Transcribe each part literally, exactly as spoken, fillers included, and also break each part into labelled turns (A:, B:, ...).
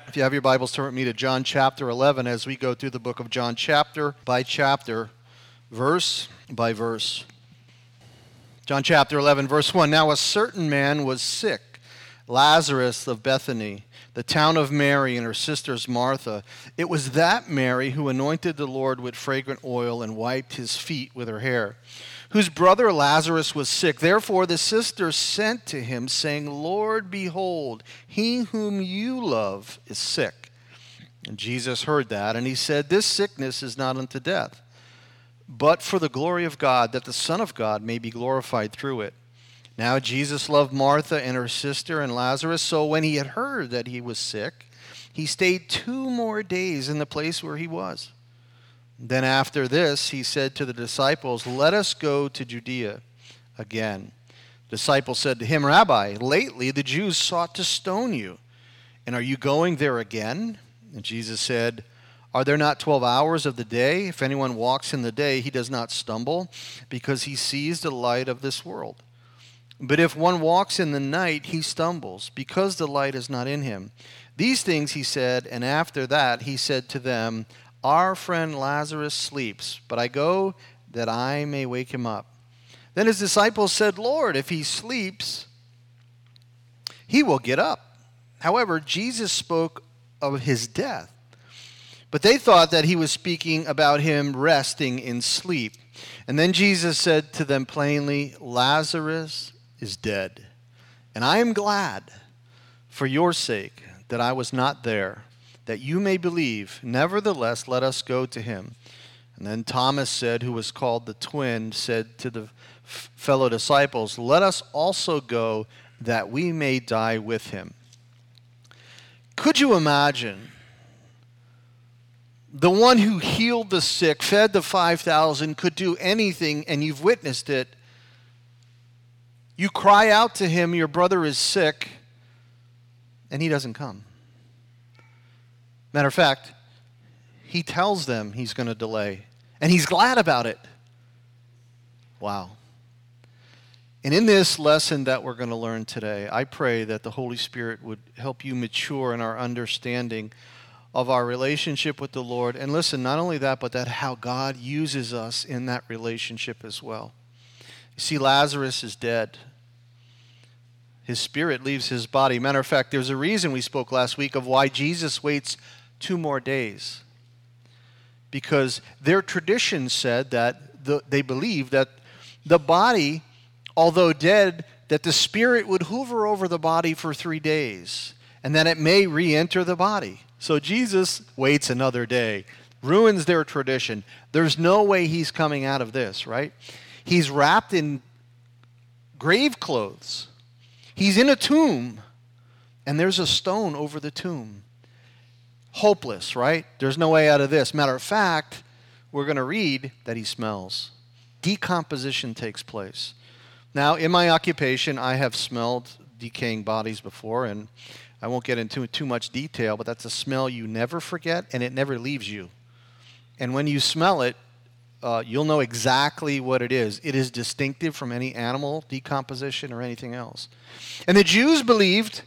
A: If you have your Bibles, turn with me to John chapter eleven as we go through the book of John chapter by chapter, verse by verse. John chapter eleven, verse one. Now a certain man was sick, Lazarus of Bethany, the town of Mary and her sisters Martha. It was that Mary who anointed the Lord with fragrant oil and wiped his feet with her hair, whose brother Lazarus was sick. Therefore the sisters sent to him, saying, Lord, behold, he whom you love is sick. And Jesus heard that, and he said, This sickness is not unto death, but for the glory of God, that the Son of God may be glorified through it. Now Jesus loved Martha and her sister and Lazarus, so when he had heard that he was sick, he stayed two more days in the place where he was. Then after this, he said to the disciples, Let us go to Judea again. The disciples said to him, Rabbi, lately the Jews sought to stone you, and are you going there again? And Jesus said, Are there not twelve hours of the day? If anyone walks in the day, he does not stumble, because he sees the light of this world. But if one walks in the night, he stumbles, because the light is not in him. These things he said, and after that he said to them, Our friend Lazarus sleeps, but I go that I may wake him up. Then his disciples said, Lord, if he sleeps, he will get up. However, Jesus spoke of his death, but they thought that he was speaking about him resting in sleep. And then Jesus said to them plainly, Lazarus is dead, and I am glad for your sake that I was not there, that you may believe. Nevertheless, let us go to him. And then Thomas said, who was called the twin, said to the f- fellow disciples, Let us also go, that we may die with him. Could you imagine the one who healed the sick, fed the five thousand, could do anything, and you've witnessed it? You cry out to him, your brother is sick, and he doesn't come. Matter of fact, he tells them he's going to delay, and he's glad about it. Wow. And in this lesson that we're going to learn today, I pray that the Holy Spirit would help you mature in our understanding of our relationship with the Lord. And listen, not only that, but that how God uses us in that relationship as well. You see, Lazarus is dead. His spirit leaves his body. Matter of fact, there's a reason we spoke last week of why Jesus waits two more days. Because their tradition said that the, they believed that the body, although dead, that the spirit would hover over the body for three days, and then it may re-enter the body. So Jesus waits another day, ruins their tradition. There's no way he's coming out of this, right? He's wrapped in grave clothes. He's in a tomb, and there's a stone over the tomb. Hopeless, right? There's no way out of this. Matter of fact, we're going to read that he smells. Decomposition takes place. Now, in my occupation, I have smelled decaying bodies before, and I won't get into too much detail, but that's a smell you never forget, and it never leaves you. And when you smell it, uh, you'll know exactly what it is. It is distinctive from any animal decomposition or anything else. And the Jews believed,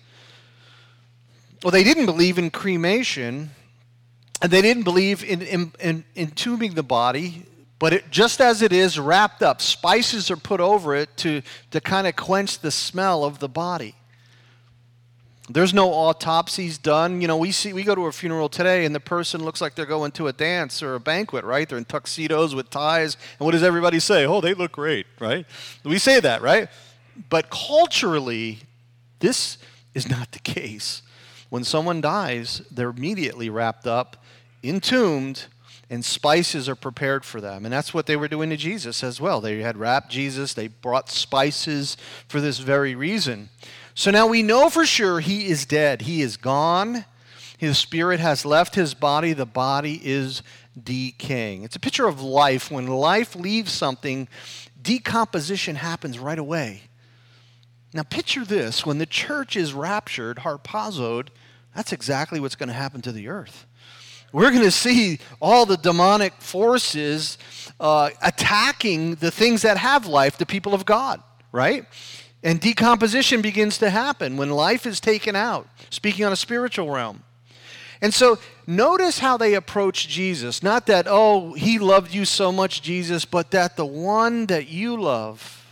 A: well, they didn't believe in cremation, and they didn't believe in, in, in entombing the body, but it, just as it is wrapped up, spices are put over it to, to kind of quench the smell of the body. There's no autopsies done. You know, we see we go to a funeral today, and the person looks like they're going to a dance or a banquet, right? They're in tuxedos with ties, and what does everybody say? Oh, they look great, right? We say that, right? But culturally, this is not the case. When someone dies, they're immediately wrapped up, entombed, and spices are prepared for them. And that's what they were doing to Jesus as well. They had wrapped Jesus. They brought spices for this very reason. So now we know for sure he is dead. He is gone. His spirit has left his body. The body is decaying. It's a picture of life. When life leaves something, decomposition happens right away. Now picture this. When the church is raptured, harpazoed, that's exactly what's going to happen to the earth. We're going to see all the demonic forces uh, attacking the things that have life, the people of God, right? And decomposition begins to happen when life is taken out, speaking on a spiritual realm. And so notice how they approach Jesus. Not that, oh, he loved you so much, Jesus, but that the one that you love,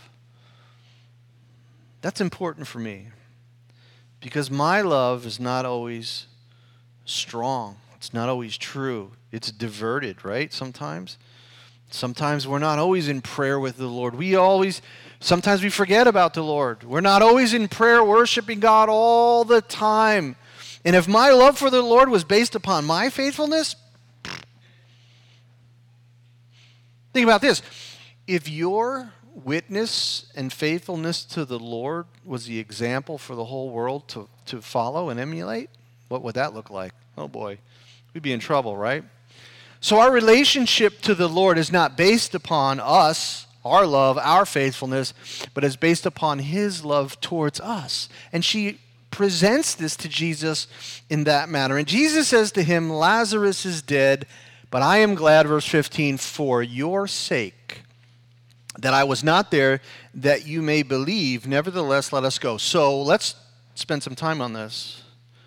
A: that's important for me. Because my love is not always strong. It's not always true. It's diverted, right, sometimes? Sometimes we're not always in prayer with the Lord. We always, sometimes we forget about the Lord. We're not always in prayer worshiping God all the time. And if my love for the Lord was based upon my faithfulness, think about this. If your witness and faithfulness to the Lord was the example for the whole world to, to follow and emulate, what would that look like? Oh boy, we'd be in trouble, right? So our relationship to the Lord is not based upon us, our love, our faithfulness, but is based upon his love towards us. And she presents this to Jesus in that manner. And Jesus says to him, Lazarus is dead, but I am glad, verse fifteen, for your sake, that I was not there, that you may believe. Nevertheless, let us go. So let's spend some time on this.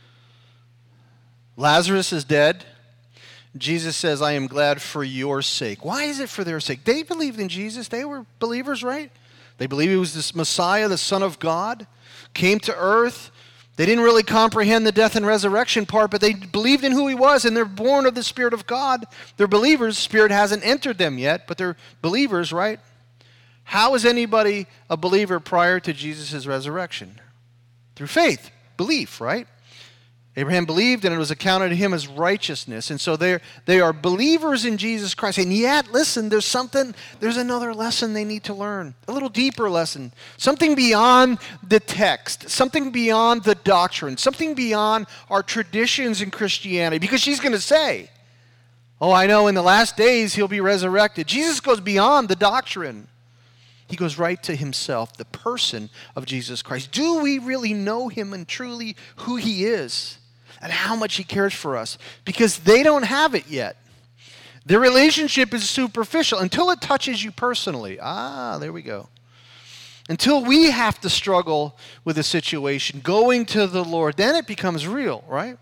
A: Lazarus is dead. Jesus says, I am glad for your sake. Why is it for their sake? They believed in Jesus. They were believers, right? They believed he was this Messiah, the Son of God, came to earth. They didn't really comprehend the death and resurrection part, but they believed in who he was, and they're born of the Spirit of God. They're believers. Spirit hasn't entered them yet, but they're believers, right? How is anybody a believer prior to Jesus' resurrection? Through faith, belief, right? Abraham believed, and it was accounted to him as righteousness. And so they're, they are believers in Jesus Christ. And yet, listen, there's something, there's another lesson they need to learn. A little deeper lesson. Something beyond the text. Something beyond the doctrine. Something beyond our traditions in Christianity. Because she's going to say, oh, I know in the last days he'll be resurrected. Jesus goes beyond the doctrine. He goes right to himself, the person of Jesus Christ. Do we really know him and truly who he is? And how much he cares for us, because they don't have it yet. Their relationship is superficial until it touches you personally. Ah, there we go. Until we have to struggle with a situation, going to the Lord, then it becomes real, right?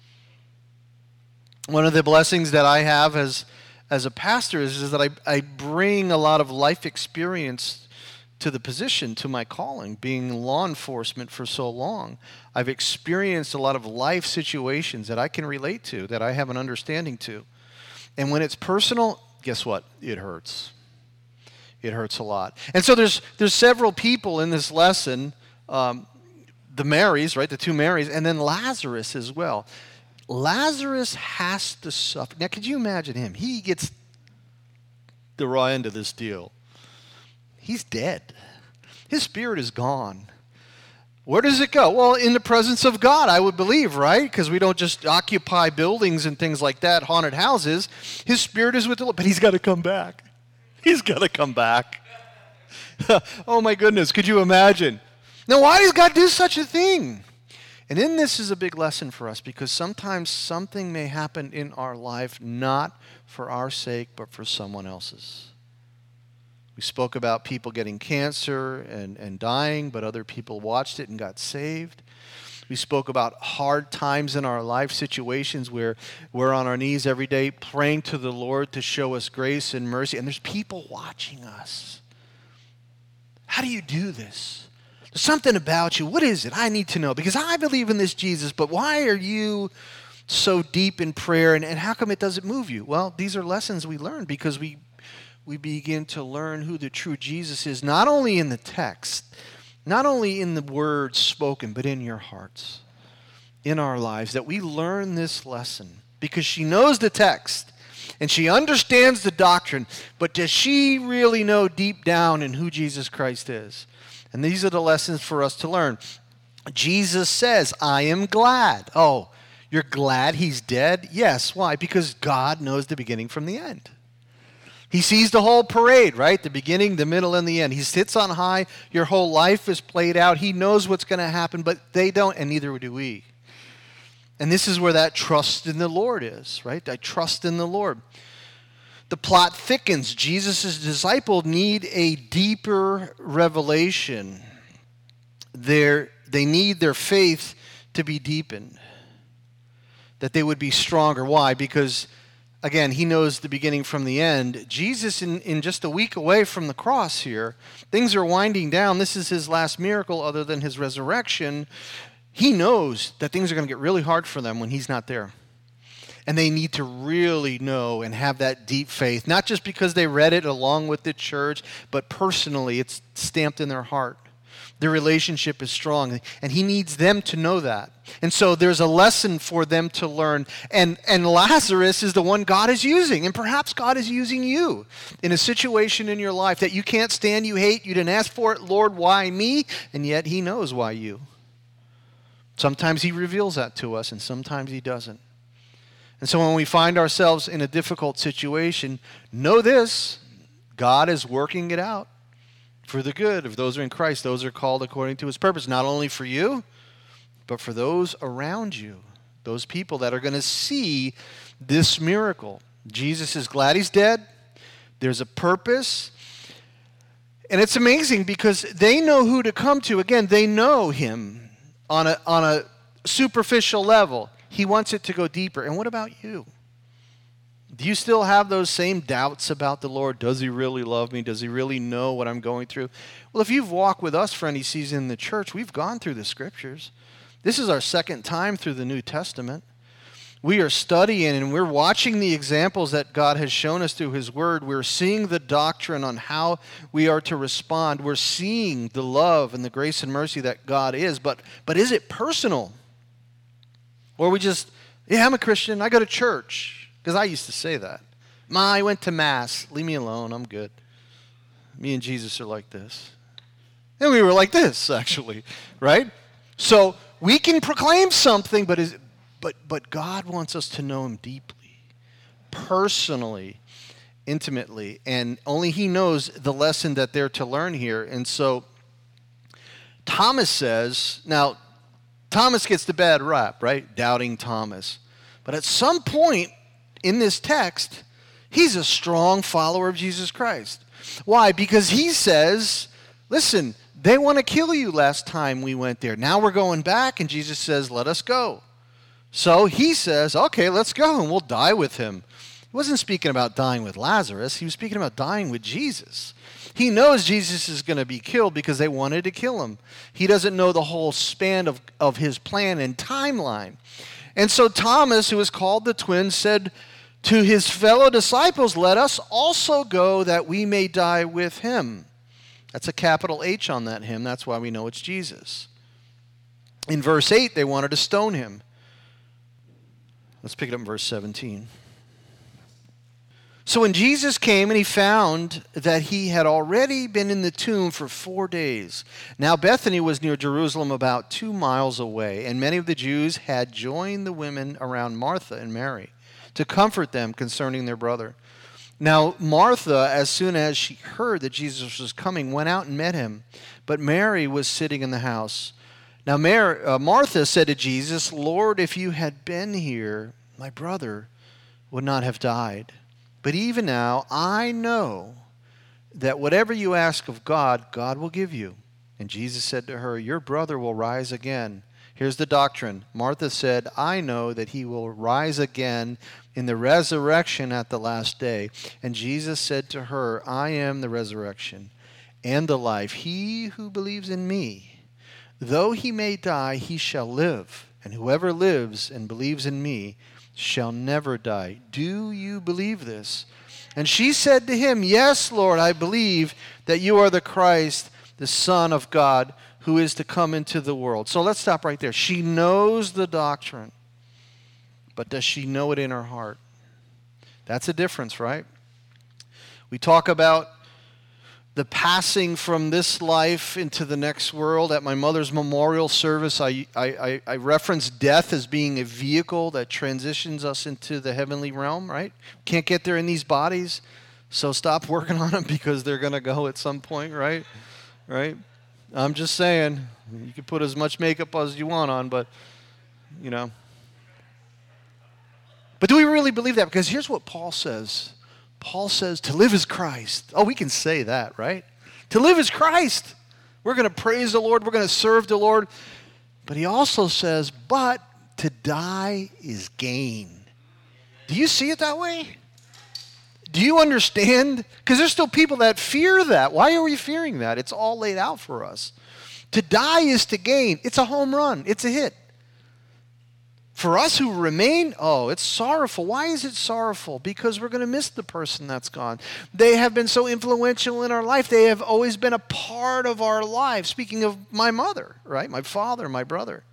A: One of the blessings that I have as, as a pastor is, is that I, I bring a lot of life experience to the position, to my calling, being law enforcement for so long. I've experienced a lot of life situations that I can relate to, that I have an understanding to. And when it's personal, guess what? It hurts. It hurts a lot. And so there's there's several people in this lesson, um, the Marys, right, the two Marys, and then Lazarus as well. Lazarus has to suffer. Now, could you imagine him? He gets the raw end of this deal. He's dead. His spirit is gone. Where does it go? Well, in the presence of God, I would believe, right? Because we don't just occupy buildings and things like that, haunted houses. His spirit is with the Lord, but he's got to come back. He's got to come back. Oh my goodness, could you imagine? Now, why does God do such a thing? And in this is a big lesson for us, because sometimes something may happen in our life not for our sake, but for someone else's. We spoke about people getting cancer and, and dying, but other people watched it and got saved. We spoke about hard times in our life, situations where we're on our knees every day praying to the Lord to show us grace and mercy, and there's people watching us. How do you do this? There's something about you. What is it? I need to know, because I believe in this Jesus, but why are you so deep in prayer, and, and how come it doesn't move you? Well, these are lessons we learn because we we begin to learn who the true Jesus is, not only in the text, not only in the words spoken, but in your hearts, in our lives, that we learn this lesson, because she knows the text and she understands the doctrine, but does she really know deep down in who Jesus Christ is? And these are the lessons for us to learn. Jesus says, I am glad. Oh, you're glad he's dead? Yes. Why? Because God knows the beginning from the end. He sees the whole parade, right? The beginning, the middle, and the end. He sits on high. Your whole life is played out. He knows what's going to happen, but they don't, and neither do we. And this is where that trust in the Lord is, right? I trust in the Lord. The plot thickens. Jesus' disciples need a deeper revelation. They're, they need their faith to be deepened. that they would be stronger. Why? Because, again, he knows the beginning from the end. Jesus, in, in just a week away from the cross here, things are winding down. This is his last miracle other than his resurrection. He knows that things are going to get really hard for them when he's not there. And they need to really know and have that deep faith, not just because they read it along with the church, but personally it's stamped in their heart. Their relationship is strong, and he needs them to know that. And so there's a lesson for them to learn. And, and Lazarus is the one God is using, and perhaps God is using you in a situation in your life that you can't stand, you hate, you didn't ask for it. Lord, why me? And yet he knows why you. Sometimes he reveals that to us, and sometimes he doesn't. And so when we find ourselves in a difficult situation, know this, God is working it out for the good of those who are in Christ. Those are called according to his purpose, not only for you, but for those around you, those people that are going to see this miracle. Jesus is glad he's dead. There's a purpose. And it's amazing because they know who to come to. Again, they know him on a, on a superficial level. He wants it to go deeper. And what about you? Do you still have those same doubts about the Lord? Does he really love me? Does he really know what I'm going through? Well, if you've walked with us for any season in the church, we've gone through the scriptures. This is our second time through the New Testament. We are studying and we're watching the examples that God has shown us through his word. We're seeing the doctrine on how we are to respond. We're seeing the love and the grace and mercy that God is. But, but is it personal? Or we just, yeah, I'm a Christian. I go to church. Because I used to say that. Ma, I went to Mass. Leave me alone. I'm good. Me and Jesus are like this. And we were like this, actually. Right? So we can proclaim something, but is, but but God wants us to know him deeply, personally, intimately. And only he knows the lesson that they're to learn here. And so Thomas says, now, Thomas gets the bad rap, right? Doubting Thomas. But at some point in this text, he's a strong follower of Jesus Christ. Why? Because he says, listen, they want to kill you last time we went there. Now we're going back, and Jesus says, let us go. So he says, okay, let's go, and we'll die with him. He wasn't speaking about dying with Lazarus. He was speaking about dying with Jesus. He knows Jesus is going to be killed because they wanted to kill him. He doesn't know the whole span of, of his plan and timeline. And so Thomas, who is called the twin, said to his fellow disciples, let us also go that we may die with him. That's a capital H on that him. That's why we know it's Jesus. In verse eight, they wanted to stone him. Let's pick it up in verse seventeen. So when Jesus came and he found that he had already been in the tomb for four days. Now Bethany was near Jerusalem about two miles away, and many of the Jews had joined the women around Martha and Mary to comfort them concerning their brother. Now Martha, as soon as she heard that Jesus was coming, went out and met him, but Mary was sitting in the house. Now Mary, uh, Martha said to Jesus, Lord, if you had been here, my brother would not have died. But even now, I know that whatever you ask of God, God will give you. And Jesus said to her, your brother will rise again. Here's the doctrine. Martha said, I know that he will rise again in the resurrection at the last day. And Jesus said to her, I am the resurrection and the life. He who believes in me, though he may die, he shall live. And whoever lives and believes in me shall never die. Do you believe this? And she said to him, yes, Lord, I believe that you are the Christ, the Son of God, who is to come into the world. So let's stop right there. She knows the doctrine, but does she know it in her heart? That's a difference, right? We talk about the passing from this life into the next world. At my mother's memorial service, I, I, I referenced death as being a vehicle that transitions us into the heavenly realm, right? Can't get there in these bodies, so stop working on them because they're going to go at some point, right? Right? I'm just saying, you can put as much makeup as you want on, but, you know. But do we really believe that? Because here's what Paul says. Paul says, to live is Christ. Oh, we can say that, right? To live is Christ. We're going to praise the Lord. We're going to serve the Lord. But he also says, but to die is gain. Do you see it that way? Do you understand? Because there's still people that fear that. Why are we fearing that? It's all laid out for us. To die is to gain. It's a home run. It's a hit. For us who remain, oh, it's sorrowful. Why is it sorrowful? Because we're going to miss the person that's gone. They have been so influential in our life. They have always been a part of our life. Speaking of my mother, right? My father, my brother.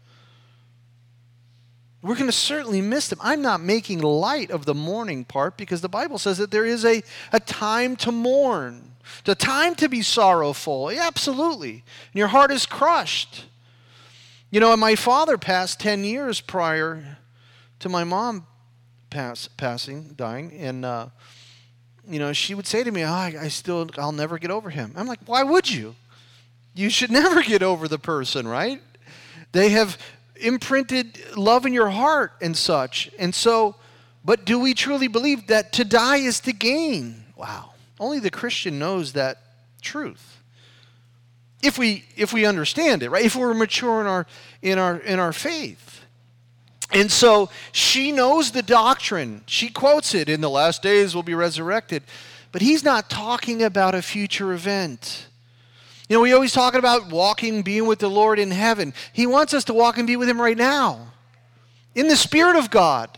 A: We're going to certainly miss them. I'm not making light of the mourning part because the Bible says that there is a, a time to mourn, the time to be sorrowful. Yeah, absolutely. And your heart is crushed. You know, and my father passed ten years prior to my mom pass, passing, dying. And, uh, you know, she would say to me, oh, I, I still, I'll never get over him. I'm like, why would you? You should never get over the person, right? They have imprinted love in your heart and such. And so, but do we truly believe that to die is to gain? Wow. Only the Christian knows that truth. If we if we understand it, right? If we're mature in our in our in our faith. And so she knows the doctrine. She quotes it, in the last days will be resurrected. But he's not talking about a future event. You know, we always talk about walking, being with the Lord in heaven. He wants us to walk and be with him right now. In the Spirit of God.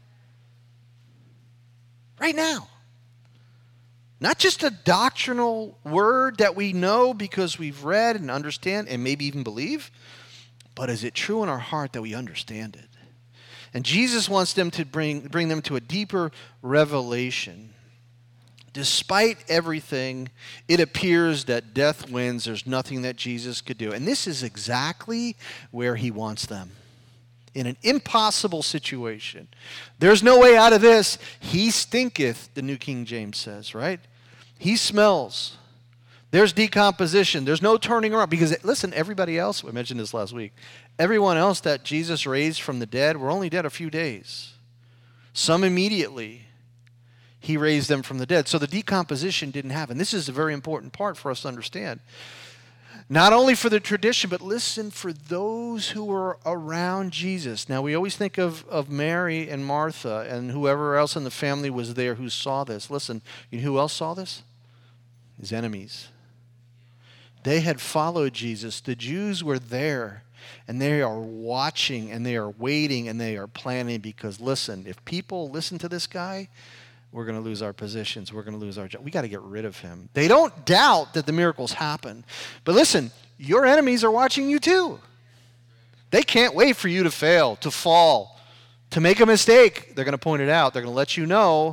A: Right now. Not just a doctrinal word that we know because we've read and understand and maybe even believe, but is it true in our heart that we understand it? And Jesus wants them to bring, bring them to a deeper revelation. Despite everything, it appears that death wins. There's nothing that Jesus could do. And this is exactly where he wants them. In an impossible situation. There's no way out of this. He stinketh, the New King James says, right? He smells. There's decomposition. There's no turning around. Because, listen, everybody else, we mentioned this last week, everyone else that Jesus raised from the dead were only dead a few days. Some immediately. He raised them from the dead. So the decomposition didn't happen. This is a very important part for us to understand. Not only for the tradition, but listen, for those who were around Jesus. Now, we always think of, of Mary and Martha and whoever else in the family was there who saw this. Listen, you know who else saw this? His enemies. They had followed Jesus. The Jews were there, and they are watching, and they are waiting, and they are planning because, listen, if people listen to this guy, we're going to lose our positions. We're going to lose our job. We got to get rid of him. They don't doubt that the miracles happen. But listen, your enemies are watching you too. They can't wait for you to fail, to fall, to make a mistake. They're going to point it out. They're going to let you know.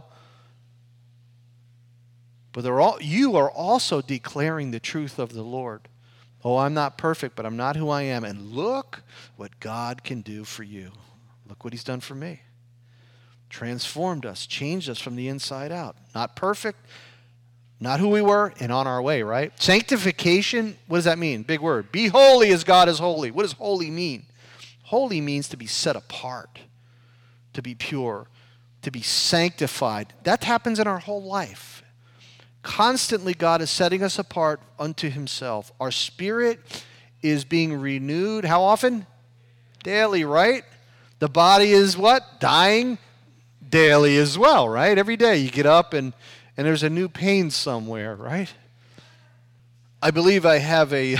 A: But they're all, you are also declaring the truth of the Lord. Oh, I'm not perfect, but I'm not who I am. And look what God can do for you. Look what he's done for me. Transformed us, changed us from the inside out. Not perfect, not who we were, and on our way, right? Sanctification, what does that mean? Big word. Be holy as God is holy. What does holy mean? Holy means to be set apart, to be pure, to be sanctified. That happens in our whole life. Constantly, God is setting us apart unto himself. Our spirit is being renewed. How often? Daily, right? The body is what? Dying. Daily as well, right? Every day you get up and, and there's a new pain somewhere, right? I believe I have a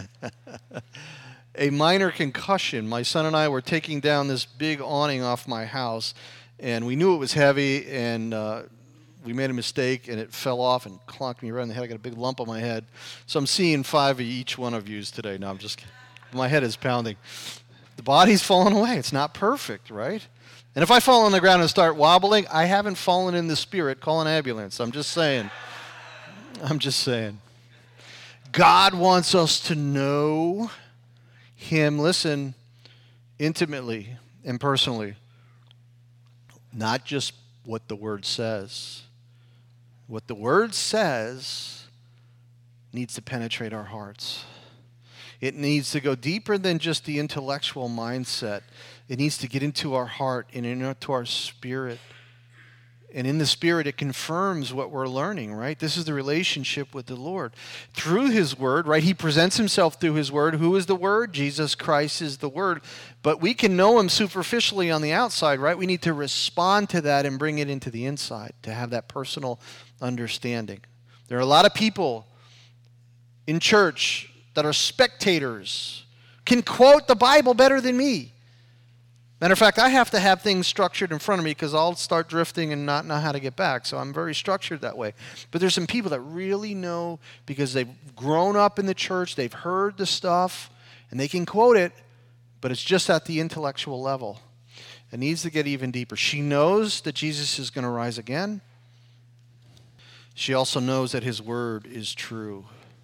A: a minor concussion. My son and I were taking down this big awning off my house, and we knew it was heavy, and uh, we made a mistake, and it fell off and clonked me right in the head. I got a big lump on my head. So I'm seeing five of each one of yous today. No, I'm just kidding. My head is pounding. The body's falling away. It's not perfect, right? And if I fall on the ground and start wobbling, I haven't fallen in the spirit. Call an ambulance. I'm just saying. I'm just saying. God wants us to know him, listen, intimately and personally. Not just what the word says. What the word says needs to penetrate our hearts. It needs to go deeper than just the intellectual mindset. It needs to get into our heart and into our spirit. And in the Spirit, it confirms what we're learning, right? This is the relationship with the Lord. Through His Word, right? He presents Himself through His Word. Who is the Word? Jesus Christ is the Word. But we can know Him superficially on the outside, right? We need to respond to that and bring it into the inside to have that personal understanding. There are a lot of people in church that are spectators, can quote the Bible better than me. Matter of fact, I have to have things structured in front of me because I'll start drifting and not know how to get back. So I'm very structured that way. But there's some people that really know because they've grown up in the church, they've heard the stuff, and they can quote it, but it's just at the intellectual level. It needs to get even deeper. She knows that Jesus is going to rise again. She also knows that His Word is true.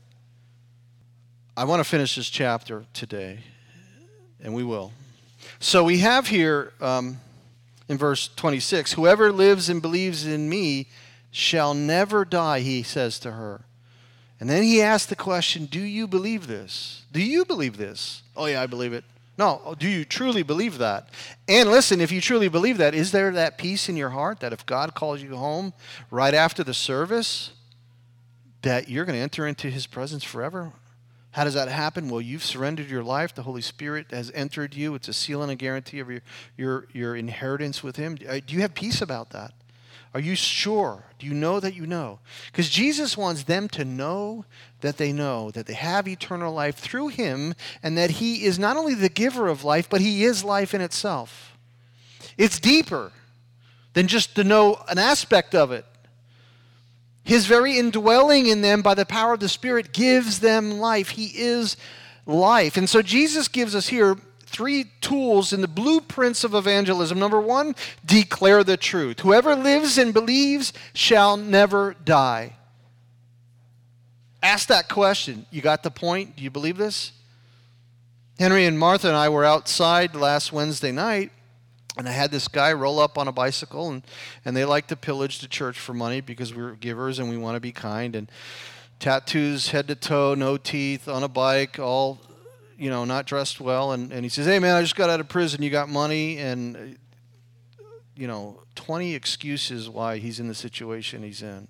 A: I want to finish this chapter today, and we will. So we have here um, in verse twenty-six, whoever lives and believes in me shall never die, he says to her. And then he asks the question, do you believe this? Do you believe this? Oh yeah, I believe it. No, do you truly believe that? And listen, if you truly believe that, is there that peace in your heart that if God calls you home right after the service, that you're going to enter into His presence forever? How does that happen? Well, you've surrendered your life. The Holy Spirit has entered you. It's a seal and a guarantee of your, your, your inheritance with Him. Do you have peace about that? Are you sure? Do you know that you know? Because Jesus wants them to know that they know, that they have eternal life through Him, and that He is not only the giver of life, but He is life in itself. It's deeper than just to know an aspect of it. His very indwelling in them by the power of the Spirit gives them life. He is life. And so Jesus gives us here three tools in the blueprints of evangelism. Number one, declare the truth. Whoever lives and believes shall never die. Ask that question. You got the point? Do you believe this? Henry and Martha and I were outside last Wednesday night, and I had this guy roll up on a bicycle, and, and they like to pillage the church for money because we're givers and we want to be kind. And tattoos head to toe, no teeth, on a bike, all, you know, not dressed well. And, and he says, hey, man, I just got out of prison. You got money? And, you know, twenty excuses why he's in the situation he's in.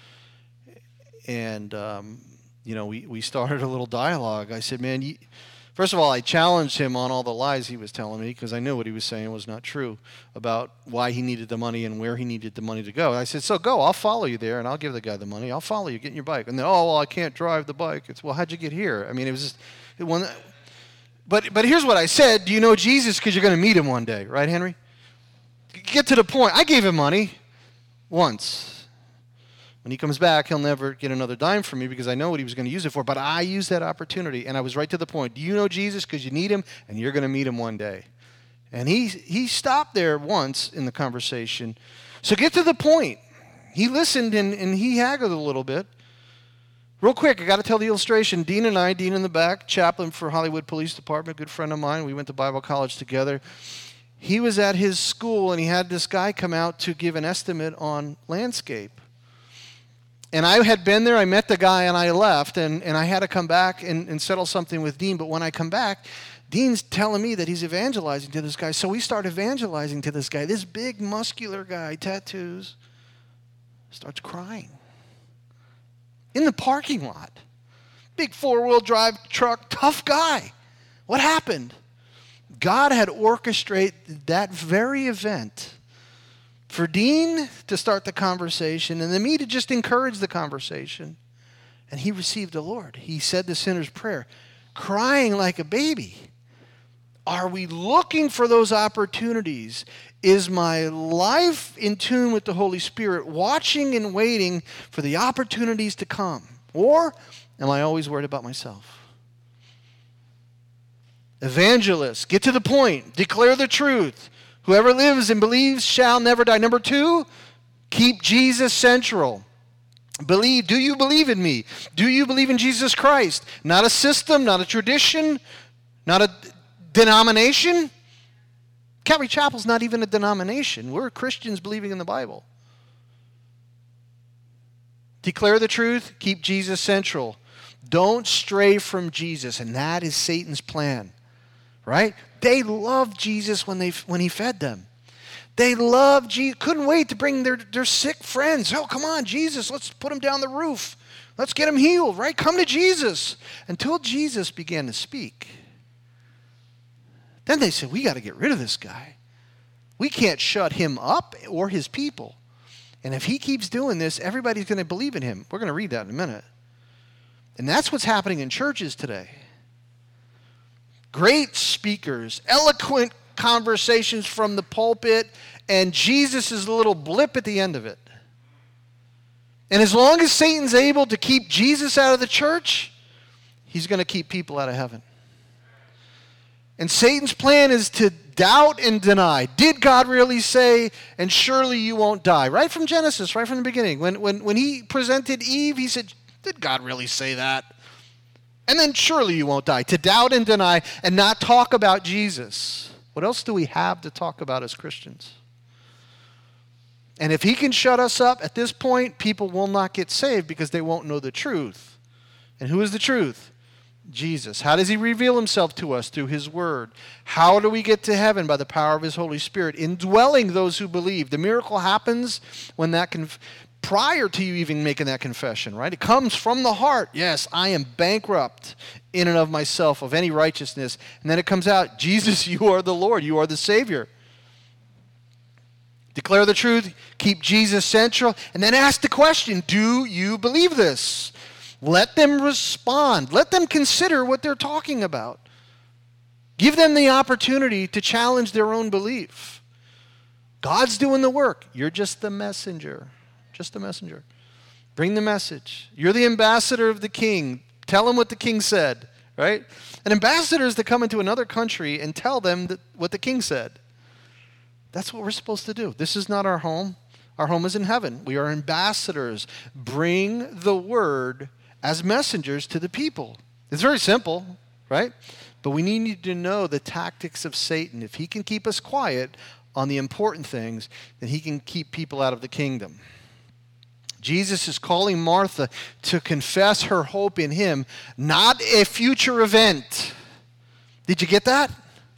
A: And, um, you know, we, we started a little dialogue. I said, man, you... First of all, I challenged him on all the lies he was telling me because I knew what he was saying was not true about why he needed the money and where he needed the money to go. I said, so go, I'll follow you there and I'll give the guy the money. I'll follow you, get in your bike. And then, oh, well, I can't drive the bike. It's, well, how'd you get here? I mean, it was just, it one, but, but here's what I said. Do you know Jesus? Because you're going to meet Him one day, right, Henry? Get to the point. I gave him money once. When he comes back, he'll never get another dime from me because I know what he was going to use it for. But I used that opportunity, and I was right to the point. Do you know Jesus? Because you need Him, and you're going to meet Him one day. And he he stopped there once in the conversation. So get to the point. He listened, and, and he haggled a little bit. Real quick, I got to tell the illustration. Dean and I, Dean in the back, chaplain for Hollywood Police Department, good friend of mine. We went to Bible college together. He was at his school, and he had this guy come out to give an estimate on landscape. And I had been there, I met the guy, and I left, and, and I had to come back and, and settle something with Dean. But when I come back, Dean's telling me that he's evangelizing to this guy. So we start evangelizing to this guy. This big, muscular guy, tattoos, starts crying. In the parking lot. Big four-wheel drive truck, tough guy. What happened? God had orchestrated that very event for Dean to start the conversation and then me to just encourage the conversation. And he received the Lord. He said the sinner's prayer, crying like a baby. Are we looking for those opportunities? Is my life in tune with the Holy Spirit, watching and waiting for the opportunities to come? Or am I always worried about myself? Evangelists, get to the point. Declare the truth. Whoever lives and believes shall never die. Number two, keep Jesus central. Believe. Do you believe in me? Do you believe in Jesus Christ? Not a system, not a tradition, not a denomination. Calvary Chapel's not even a denomination. We're Christians believing in the Bible. Declare the truth. Keep Jesus central. Don't stray from Jesus, and that is Satan's plan. Right? They loved Jesus when they when he fed them. They loved Jesus, couldn't wait to bring their, their sick friends. Oh, come on, Jesus, let's put him down the roof. Let's get him healed, right? Come to Jesus. Until Jesus began to speak. Then they said, we got to get rid of this guy. We can't shut him up or his people. And if he keeps doing this, everybody's going to believe in him. We're going to read that in a minute. And that's what's happening in churches today. Great speakers, eloquent conversations from the pulpit, and Jesus is a little blip at the end of it. And as long as Satan's able to keep Jesus out of the church, he's going to keep people out of heaven. And Satan's plan is to doubt and deny. Did God really say, and surely you won't die? Right from Genesis, right from the beginning. When, when, when he presented Eve, he said, did God really say that? And then surely you won't die. To doubt and deny and not talk about Jesus. What else do we have to talk about as Christians? And if he can shut us up at this point, people will not get saved because they won't know the truth. And who is the truth? Jesus. How does he reveal himself to us? Through his word. How do we get to heaven? By the power of his Holy Spirit, indwelling those who believe. The miracle happens when that conf- prior to you even making that confession, right? It comes from the heart. Yes, I am bankrupt in and of myself of any righteousness. And then it comes out, Jesus, you are the Lord. You are the Savior. Declare the truth. Keep Jesus central. And then ask the question, do you believe this? Let them respond. Let them consider what they're talking about. Give them the opportunity to challenge their own belief. God's doing the work. You're just the messenger. Just the messenger. Bring the message. You're the ambassador of the king. Tell them what the king said, right? An ambassador is to come into another country and tell them that what the king said. That's what we're supposed to do. This is not our home. Our home is in heaven. We are ambassadors. Bring the word as messengers to the people. It's very simple, right? But we need to know the tactics of Satan. If he can keep us quiet on the important things, then he can keep people out of the kingdom. Jesus is calling Martha to confess her hope in him, not a future event. Did you get that?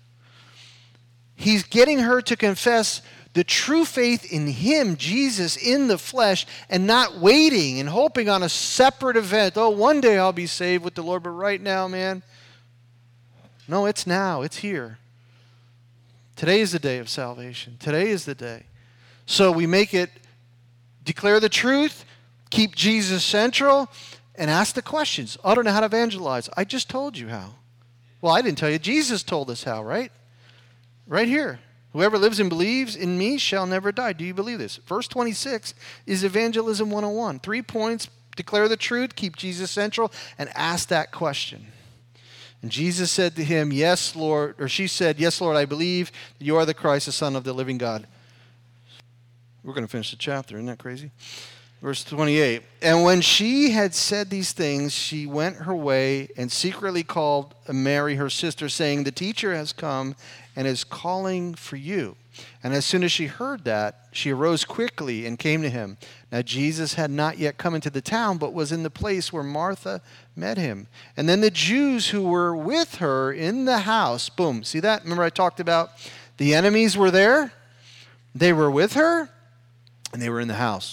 A: He's getting her to confess the true faith in him, Jesus, in the flesh, and not waiting and hoping on a separate event. Oh, one day I'll be saved with the Lord, but right now, man, no, it's now. It's here. Today is the day of salvation. Today is the day. So we make it declare the truth, keep Jesus central, and ask the questions. I don't know how to evangelize. I just told you how. Well, I didn't tell you. Jesus told us how, right? Right here. Whoever lives and believes in me shall never die. Do you believe this? Verse twenty-six is Evangelism one oh one. Three points. Declare the truth, keep Jesus central, and ask that question. And Jesus said to him, yes, Lord, or she said, yes, Lord, I believe that you are the Christ, the Son of the living God. We're going to finish the chapter. Isn't that crazy? Verse twenty-eight. And when she had said these things, she went her way and secretly called Mary, her sister, saying, the teacher has come and is calling for you. And as soon as she heard that, she arose quickly and came to him. Now Jesus had not yet come into the town, but was in the place where Martha met him. And then the Jews who were with her in the house, boom, see that? Remember I talked about the enemies were there? They were with her, and they were in the house.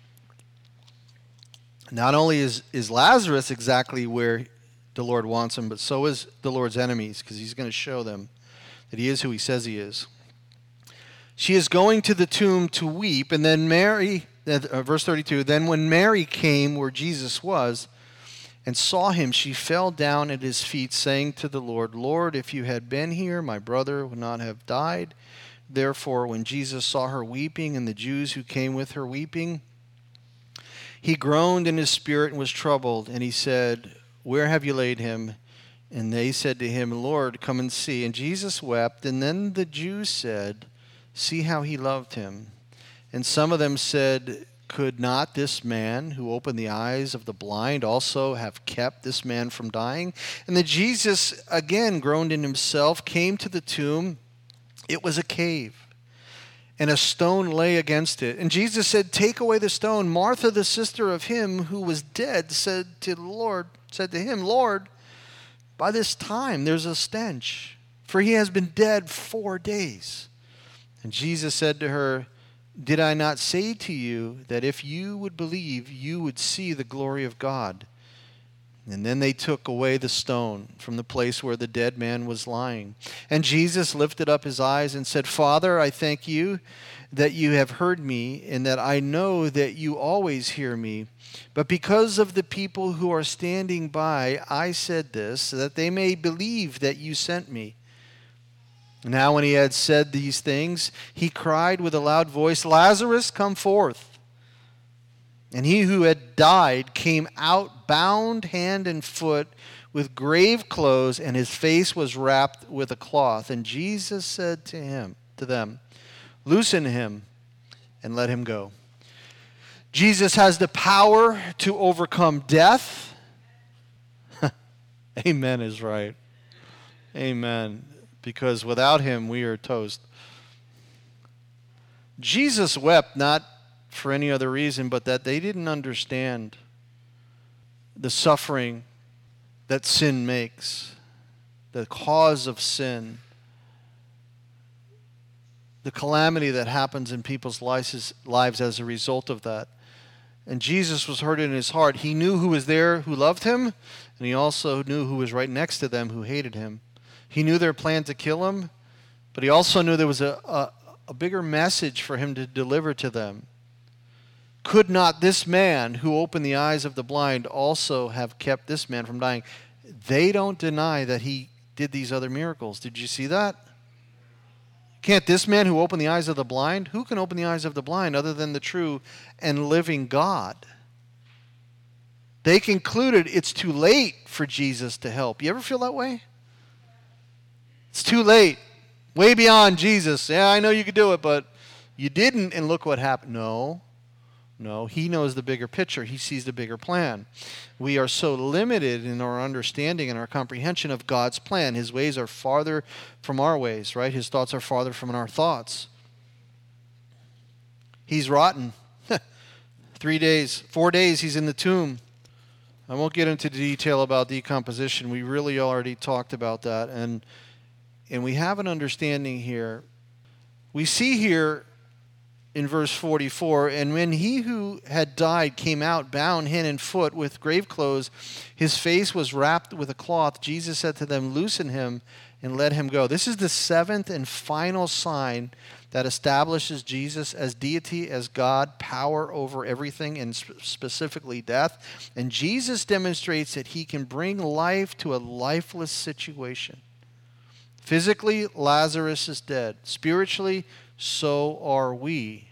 A: Not only is, is Lazarus exactly where the Lord wants him, but so is the Lord's enemies, because he's going to show them that he is who he says he is. She is going to the tomb to weep, and then Mary, uh, verse thirty-two, then when Mary came where Jesus was and saw him, she fell down at his feet, saying to the Lord, Lord, if you had been here, my brother would not have died. Therefore, when Jesus saw her weeping, and the Jews who came with her weeping, he groaned in his spirit and was troubled, and he said, where have you laid him? And they said to him, Lord, come and see. And Jesus wept. And then the Jews said, see how he loved him. And some of them said, could not this man who opened the eyes of the blind also have kept this man from dying? And then Jesus again groaned in himself, came to the tomb. It was a cave, and a stone lay against it. And Jesus said, take away the stone. Martha, the sister of him who was dead, said to the Lord, said to him, Lord, by this time there's a stench, for he has been dead four days. And Jesus said to her, "Did I not say to you that if you would believe, you would see the glory of God?" And then they took away the stone from the place where the dead man was lying. And Jesus lifted up his eyes and said, "Father, I thank you that you have heard me, and that I know that you always hear me. But because of the people who are standing by, I said this, so that they may believe that you sent me." Now when he had said these things, he cried with a loud voice, "Lazarus, come forth." And he who had died came out, bound hand and foot with grave clothes, and his face was wrapped with a cloth. And Jesus said to him, to them, "Loosen him and let him go." Jesus has the power to overcome death. Amen is right. Amen. Because without him, we are toast. Jesus wept not for any other reason but that they didn't understand the suffering that sin makes, the cause of sin, the calamity that happens in people's lives as a result of that. And Jesus was hurt in his heart. He knew who was there who loved him, and he also knew who was right next to them who hated him. He knew their plan to kill him, but he also knew there was a, a, a bigger message for him to deliver to them. Could not this man who opened the eyes of the blind also have kept this man from dying? They don't deny that he did these other miracles. Did you see that? Can't this man who opened the eyes of the blind? Who can open the eyes of the blind other than the true and living God? They concluded it's too late for Jesus to help. You ever feel that way? It's too late. Way beyond Jesus. Yeah, I know you could do it, but you didn't, and look what happened. No. No, he knows the bigger picture. He sees the bigger plan. We are so limited in our understanding and our comprehension of God's plan. His ways are farther from our ways, right? His thoughts are farther from our thoughts. He's rotten. Three days, four days he's in the tomb. I won't get into detail about decomposition. We really already talked about that. And, and we have an understanding here. We see here in verse forty-four, "And when he who had died came out, bound hand and foot with grave clothes, his face was wrapped with a cloth, Jesus said to them, 'Loosen him and let him go.'" This is the seventh and final sign that establishes Jesus as deity, as God, power over everything, and specifically death. And Jesus demonstrates that he can bring life to a lifeless situation. Physically, Lazarus is dead. Spiritually, so are we.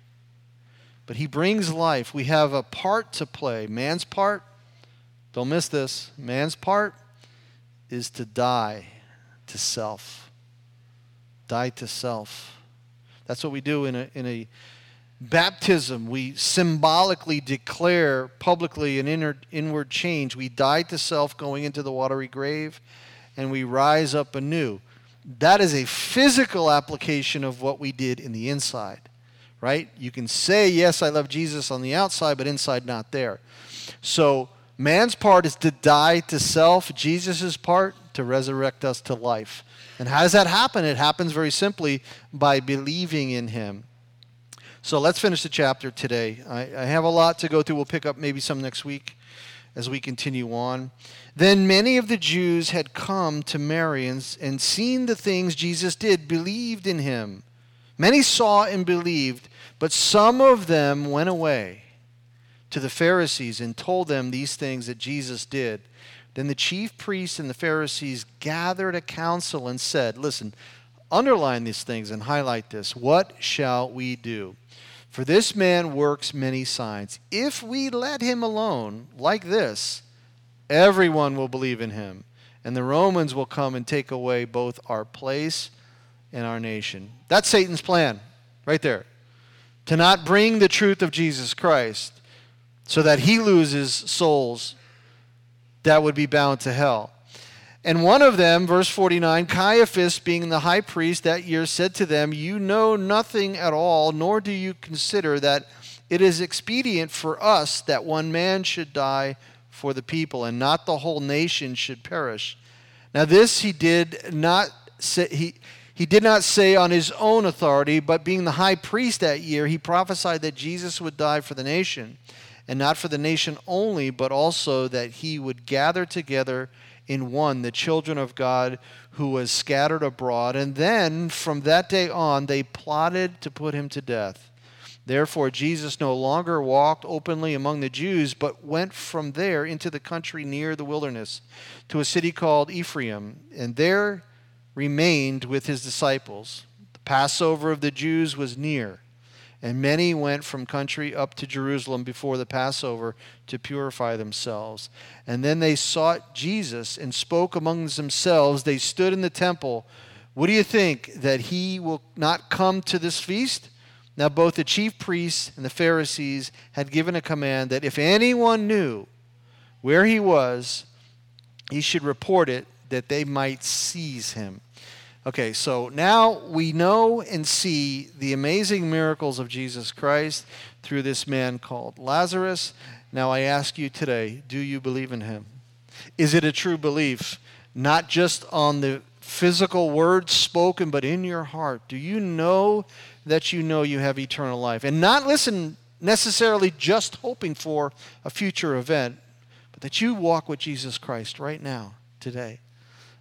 A: But he brings life. We have a part to play. Man's part, don't miss this, man's part is to die to self. Die to self. That's what we do in a, in a baptism. We symbolically declare publicly an inner, inward change. We die to self going into the watery grave, and we rise up anew. That is a physical application of what we did in the inside, right? You can say, yes, I love Jesus on the outside, but inside not there. So man's part is to die to self. Jesus' part, to resurrect us to life. And how does that happen? It happens very simply by believing in him. So let's finish the chapter today. I, I have a lot to go through. We'll pick up maybe some next week as we continue on. Then many of the Jews had come to Mary and, and seen the things Jesus did, believed in him. Many saw and believed, but some of them went away to the Pharisees and told them these things that Jesus did. Then the chief priests and the Pharisees gathered a council and said, listen, underline these things and highlight this. What shall we do? For this man works many signs. If we let him alone like this, everyone will believe in him, and the Romans will come and take away both our place and our nation. That's Satan's plan, right there. To not bring the truth of Jesus Christ so that he loses souls that would be bound to hell. And one of them, verse forty-nine, Caiaphas, being the high priest that year, said to them, you know nothing at all, nor do you consider that it is expedient for us that one man should die for the people, and not the whole nation should perish. Now this he did not say, he He did not say on his own authority, but being the high priest that year, he prophesied that Jesus would die for the nation, and not for the nation only, but also that he would gather together in one the children of God who was scattered abroad. And then from that day on, they plotted to put him to death. Therefore, Jesus no longer walked openly among the Jews, but went from there into the country near the wilderness, to a city called Ephraim, and there remained with his disciples. The Passover of the Jews was near, and many went from country up to Jerusalem before the Passover to purify themselves. And then they sought Jesus and spoke among themselves. They stood in the temple. What do you think, that he will not come to this feast? Now both the chief priests and the Pharisees had given a command that if anyone knew where he was, he should report it, that they might seize him. Okay, so now we know and see the amazing miracles of Jesus Christ through this man called Lazarus. Now I ask you today, do you believe in him? Is it a true belief, not just on the physical words spoken, but in your heart? Do you know that you know you have eternal life? And not, listen, necessarily just hoping for a future event, but that you walk with Jesus Christ right now, today.